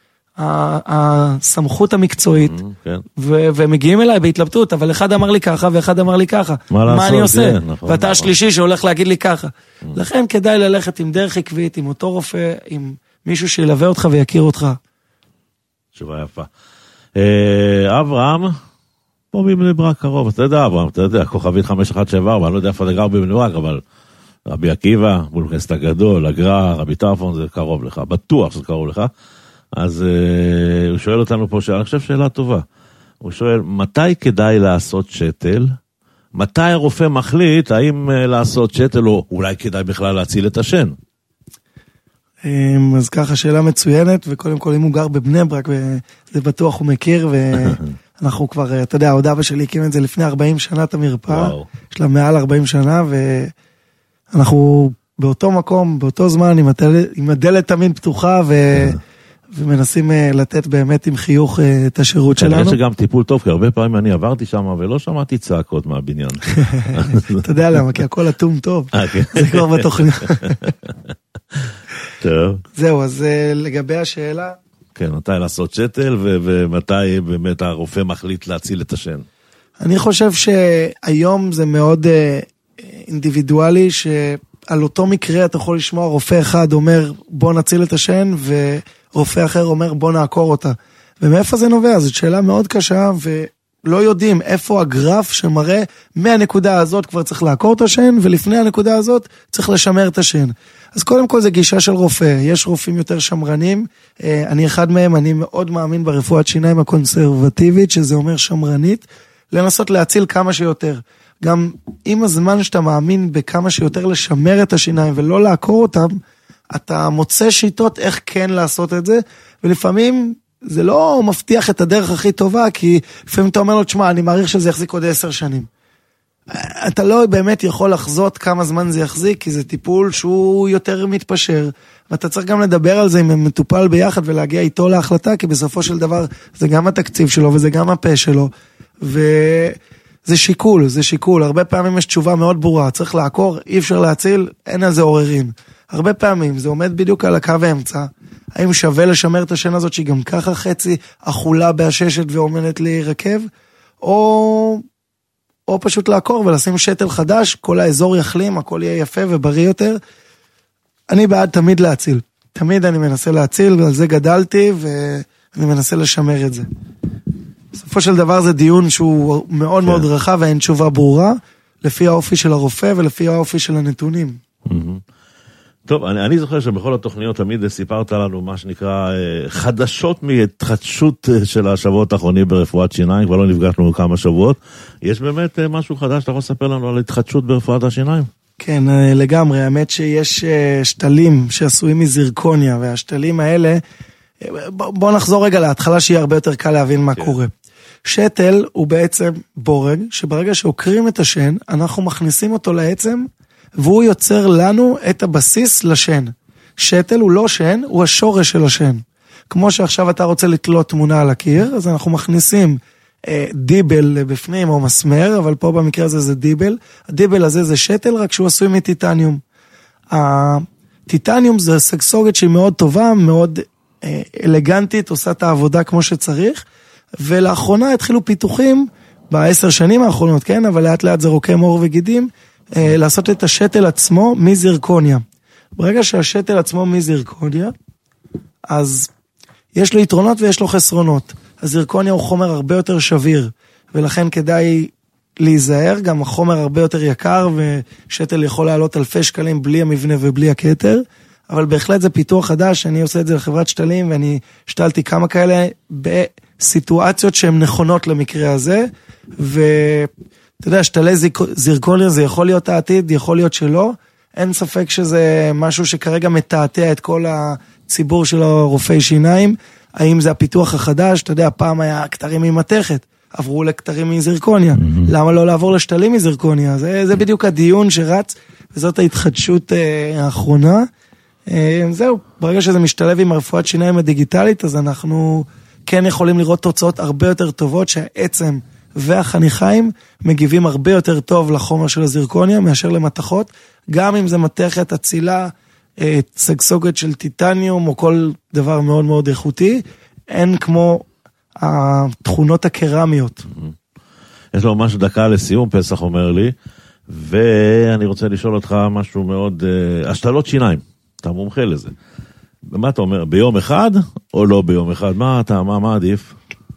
הסמכות המקצועית, ומגיעים אליי בהתלבטות, אבל אחד אמר לי ככה, ואחד אמר לי ככה. מה אני עושה? ואתה השלישי שהולך להגיד לי ככה. לכן כדאי ללכת עם דרך עקבית, עם אותו רופא, עם מישהו שילווה אותך ויכיר אותך. תשובה יפה. אברהם, פה בבני ברק קרוב, אתה יודע אברהם, אתה יודע, כוכבית חמש אחת שבע ארבע, אני לא יודע איפה אתה גר בבני ברק, אבל רבי עקיבא, מול כנסת הגדול, הגר"א, רבי טרפון, זה קרוב לך, בטוח שזה קרוב לך. אז uh, הוא שואל אותנו פה, אני חושב שאלה טובה, הוא שואל, מתי כדאי לעשות שתל? מתי הרופא מחליט האם uh, לעשות שתל, או אולי כדאי בכלל להציל את השן? אז ככה, שאלה מצוינת, וקודם כל אם הוא גר בבני ברק, זה בטוח הוא מכיר, ואנחנו כבר, אתה יודע, עוד אבא שלי הקים את זה לפני ארבעים שנה את המרפאה, וואו. יש לה מעל ארבעים שנה, אנחנו באותו מקום, באותו זמן, עם הדלת, עם הדלת תמיד פתוחה, ו... ומנסים לתת באמת עם חיוך את השירות שלנו. כנראה שגם טיפול טוב, כי הרבה פעמים אני עברתי שם ולא שמעתי צעקות מהבניין. אתה יודע למה, כי הכל אטום טוב. זה כבר בתוכנית. טוב. זהו, אז לגבי השאלה... כן, מתי לעשות שתל ומתי באמת הרופא מחליט להציל את השן? אני חושב שהיום זה מאוד אינדיבידואלי, שעל אותו מקרה אתה יכול לשמוע רופא אחד אומר בוא נציל את השן, ורופא אחר אומר בוא נעקור אותה. ומאיפה זה נובע? זאת שאלה מאוד קשה, ולא יודעים איפה הגרף שמראה מהנקודה הזאת כבר צריך לעקור את השן, ולפני הנקודה הזאת צריך לשמר את השן. אז קודם כל זה גישה של רופא, יש רופאים יותר שמרנים, אני אחד מהם, אני מאוד מאמין ברפואת שיניים הקונסרבטיבית, שזה אומר שמרנית, לנסות להציל כמה שיותר. גם עם הזמן שאתה מאמין בכמה שיותר לשמר את השיניים ולא לעקור אותם, אתה מוצא שיטות איך כן לעשות את זה, ולפעמים זה לא מבטיח את הדרך הכי טובה, כי לפעמים אתה אומר לו, תשמע, אני מעריך שזה יחזיק עוד עשר שנים. אתה לא באמת יכול לחזות כמה זמן זה יחזיק, כי זה טיפול שהוא יותר מתפשר, ואתה צריך גם לדבר על זה עם המטופל ביחד, ולהגיע איתו להחלטה, כי בסופו של דבר זה גם התקציב שלו, וזה גם הפה שלו, וזה שיקול, זה שיקול, הרבה פעמים יש תשובה מאוד ברורה, צריך לעקור, אי אפשר להציל, אין על זה עוררין, הרבה פעמים זה עומד בדיוק על הקו האמצע, האם שווה לשמר את השן הזאת, שהיא גם ככה חצי אכולה בהששת ועומדת להירקב, או... או פשוט לעקור ולשים שתל חדש, כל האזור יחלים, הכל יהיה יפה ובריא יותר. אני בעד תמיד להציל. תמיד אני מנסה להציל, ועל זה גדלתי, ואני מנסה לשמר את זה. בסופו של דבר זה דיון שהוא מאוד מאוד רחב, ואין תשובה ברורה, לפי האופי של הרופא ולפי האופי של הנתונים. טוב, אני, אני זוכר שבכל התוכניות תמיד סיפרת לנו מה שנקרא חדשות מהתחדשות של השבועות האחרונים ברפואת שיניים, כבר לא נפגשנו כמה שבועות. יש באמת משהו חדש, אתה יכול לספר לנו על התחדשות ברפואת השיניים? כן, לגמרי, האמת שיש שתלים שעשויים מזירקוניה, והשתלים האלה, בואו נחזור רגע להתחלה שיהיה הרבה יותר קל להבין מה כן. קורה. שתל הוא בעצם בורג, שברגע שעוקרים את השן, אנחנו מכניסים אותו לעצם, והוא יוצר לנו את הבסיס לשן. שתל הוא לא שן, הוא השורש של השן. כמו שעכשיו אתה רוצה לתלות תמונה על הקיר, אז אנחנו מכניסים אה, דיבל בפנים או מסמר, אבל פה במקרה הזה זה דיבל. הדיבל הזה זה שתל, רק שהוא עשוי מטיטניום. הטיטניום זה סגסוגת שהיא מאוד טובה, מאוד אה, אלגנטית, עושה את העבודה כמו שצריך, ולאחרונה התחילו פיתוחים, בעשר שנים האחרונות, כן, אבל לאט לאט זה רוקם עור וגידים, לעשות את השתל עצמו מזירקוניה. ברגע שהשתל עצמו מזירקוניה, אז יש לו יתרונות ויש לו חסרונות. הזירקוניה הוא חומר הרבה יותר שביר, ולכן כדאי להיזהר, גם החומר הרבה יותר יקר, ושתל יכול לעלות אלפי שקלים בלי המבנה ובלי הכתר, אבל בהחלט זה פיתוח חדש, אני עושה את זה לחברת שתלים, ואני שתלתי כמה כאלה בסיטואציות שהן נכונות למקרה הזה, ו... אתה יודע, שתלי זירקוניה זה יכול להיות העתיד, יכול להיות שלא. אין ספק שזה משהו שכרגע מתעתע את כל הציבור של הרופאי שיניים. האם זה הפיתוח החדש? אתה יודע, פעם היה כתרים ממתכת, עברו לכתרים מזירקוניה. Mm-hmm. למה לא לעבור לשתלים מזירקוניה? זה, זה בדיוק הדיון שרץ, וזאת ההתחדשות אה, האחרונה. אה, זהו, ברגע שזה משתלב עם הרפואת שיניים הדיגיטלית, אז אנחנו כן יכולים לראות תוצאות הרבה יותר טובות, שהעצם והחניכיים מגיבים הרבה יותר טוב לחומר של הזירקוניה מאשר למתכות, גם אם זה מתכת, אצילה, סגסוגת של טיטניום או כל דבר מאוד מאוד איכותי, אין כמו התכונות הקרמיות. יש לו משהו דקה לסיום, פסח אומר לי, ואני רוצה לשאול אותך משהו מאוד, השתלות שיניים, אתה מומחה לזה. מה אתה אומר, ביום אחד או לא ביום אחד? מה אתה, מה, מה עדיף?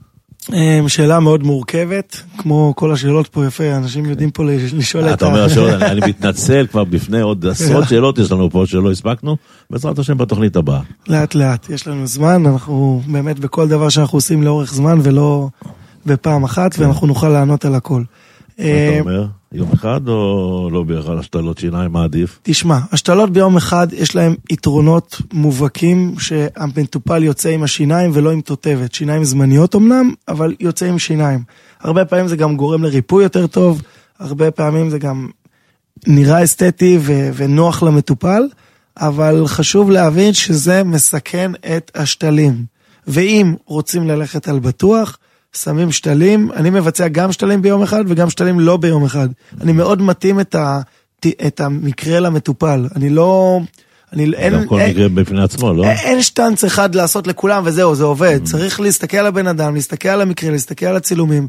שאלה מאוד מורכבת, כמו כל השאלות פה יפה, אנשים יודעים פה לשאול את ה... אתה אומר השאלות, אני מתנצל כבר בפני עוד עשרות שאלות יש לנו פה שלא הספקנו, בעזרת השם בתוכנית הבאה. לאט לאט, יש לנו זמן, אנחנו באמת בכל דבר שאנחנו עושים לאורך זמן ולא בפעם אחת, ואנחנו נוכל לענות על הכל. מה אתה אומר? יום אחד או לא ביחד השתלות שיניים, מה עדיף? תשמע, השתלות ביום אחד יש להם יתרונות מובהקים שהמטופל יוצא עם השיניים ולא עם תותבת. שיניים זמניות אמנם, אבל יוצא עם שיניים. הרבה פעמים זה גם גורם לריפוי יותר טוב, הרבה פעמים זה גם נראה אסתטי ו- ונוח למטופל, אבל חשוב להבין שזה מסכן את השתלים. ואם רוצים ללכת על בטוח, שמים שתלים, אני מבצע גם שתלים ביום אחד וגם שתלים לא ביום אחד. אני מאוד מתאים את, ה- את המקרה למטופל. אני לא... אני, אין, גם כל אין, מקרה בפני עצמו, לא? אין, אין שטנץ אחד לעשות לכולם וזהו, זה עובד. Mm. צריך להסתכל על הבן אדם, להסתכל על המקרה, להסתכל על הצילומים,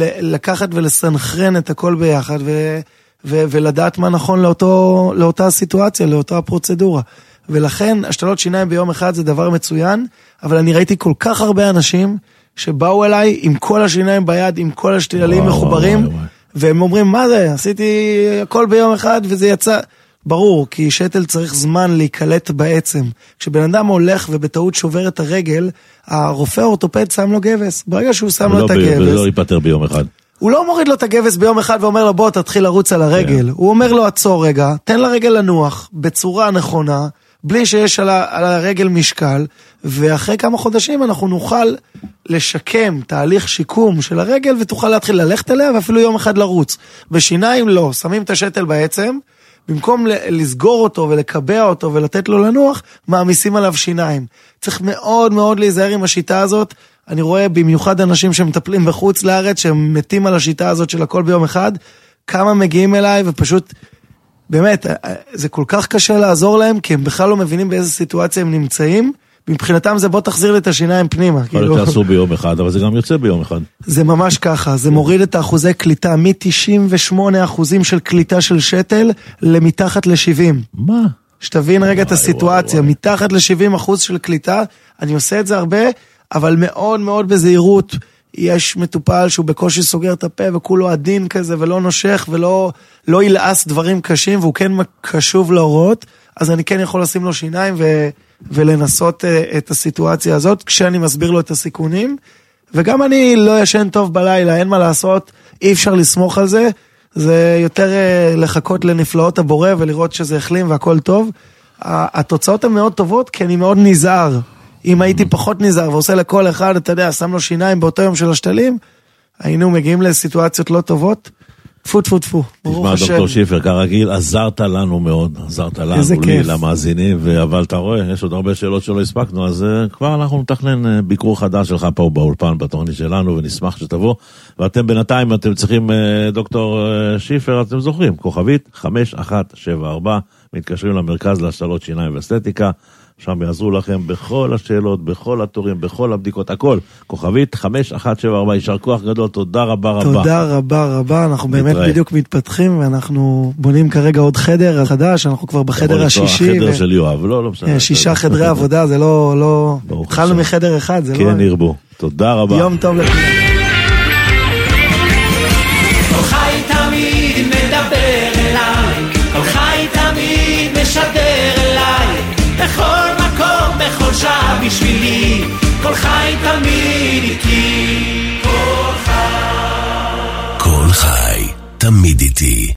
לקחת ולסנכרן את הכל ביחד ו... ו- ולדעת מה נכון לאותו, לאותה סיטואציה, לאותה פרוצדורה. ולכן, השתלות שיניים ביום אחד זה דבר מצוין, אבל אני ראיתי כל כך הרבה אנשים שבאו אליי עם כל השיניים ביד, עם כל השתלים מחוברים, וואו, וואו. והם אומרים, מה זה? עשיתי הכל ביום אחד וזה יצא... ברור, כי שתל צריך זמן להיקלט בעצם. כשבן אדם הולך ובטעות שובר את הרגל, הרופא האורתופד שם לו גבס. ברגע שהוא שם לו את הגבס... ולא ייפטר ביום אחד. הוא לא מוריד לו את הגבס ביום אחד ואומר לו בוא תתחיל לרוץ על הרגל. הוא אומר לו עצור רגע, תן לרגל לנוח בצורה נכונה, בלי שיש על, ה, על הרגל משקל, ואחרי כמה חודשים אנחנו נוכל לשקם תהליך שיקום של הרגל, ותוכל להתחיל ללכת עליה ואפילו יום אחד לרוץ. בשיניים לא, שמים את השתל בעצם, במקום לסגור אותו ולקבע אותו ולתת לו לנוח, מעמיסים עליו שיניים. צריך מאוד מאוד להיזהר עם השיטה הזאת. אני רואה במיוחד אנשים שמטפלים בחוץ לארץ, שהם מתים על השיטה הזאת של הכל ביום אחד, כמה מגיעים אליי ופשוט, באמת, זה כל כך קשה לעזור להם, כי הם בכלל לא מבינים באיזה סיטואציה הם נמצאים, מבחינתם זה בוא תחזיר לי את השיניים פנימה. יכול להיות תעשו ביום אחד, אבל זה גם יוצא ביום אחד. זה ממש ככה, זה מוריד את האחוזי קליטה, מ-תשעים ושמונה אחוזים של קליטה של שתל, למתחת ל-שבעים. מה? שתבין רגע את הסיטואציה, מתחת ל-שבעים אחוז של קליטה, אני עושה את זה הרבה, אבל מאוד מאוד בזהירות, יש מטופל שהוא בקושי סוגר את הפה, וכולו עדין כזה, ולא נושך, ולא לא ילעס דברים קשים, והוא כן קשוב להוראות, אז אני כן יכול לשים לו שיניים, ו, ולנסות את הסיטואציה הזאת, כשאני מסביר לו את הסיכונים, וגם אני לא ישן טוב בלילה, אין מה לעשות, אי אפשר לסמוך על זה, זה יותר לחכות לנפלאות הבורא, ולראות שזה החלים והכל טוב, התוצאות הן מאוד טובות, כי אני מאוד נזהר, אם הייתי פחות נזהר ועושה לכל אחד, אתה יודע, שם לו שיניים באותו יום של השתלים, היינו מגיעים לסיטואציות לא טובות, תפו תפו תפו. תשמע דוקטור שיפר, כרגיל, עזרת לנו מאוד, עזרת לנו, לי, למאזינים, אבל אתה רואה, יש עוד הרבה שאלות שלא הספקנו, אז כבר אנחנו נתכנן ביקור חדש שלך פה באולפן, בתוכנית שלנו, ונשמח שתבוא, ואתם בינתיים, אתם צריכים, דוקטור שיפר, אתם זוכרים, כוכבית חמש אחת שבע ארבע, מתקשרים למרכז להשתלות שיניים ואסתטיקה, שם יעזרו לכם בכל השאלות, בכל התורים, בכל הבדיקות, הכל. כוכבית חמש אחת שבע ארבע, יישר כוח גדול, תודה רבה רבה. תודה רבה רבה, אנחנו באמת בדיוק מתפתחים, ואנחנו בונים כרגע עוד חדר חדש, אנחנו כבר בחדר השישי. החדר של יואב, לא, לא משנה. שישה חדרי עבודה, זה לא, לא, התחלנו מחדר אחד, זה לא... כן, ירבו. תודה רבה. יום טוב לכולם. כל חי תמיד מדבר אליי, כל חי תמיד משדר אליי, בכל מקום, בכל שעה בשבילי, כל חי תמיד איתי, כל חי. כל חי תמיד איתי.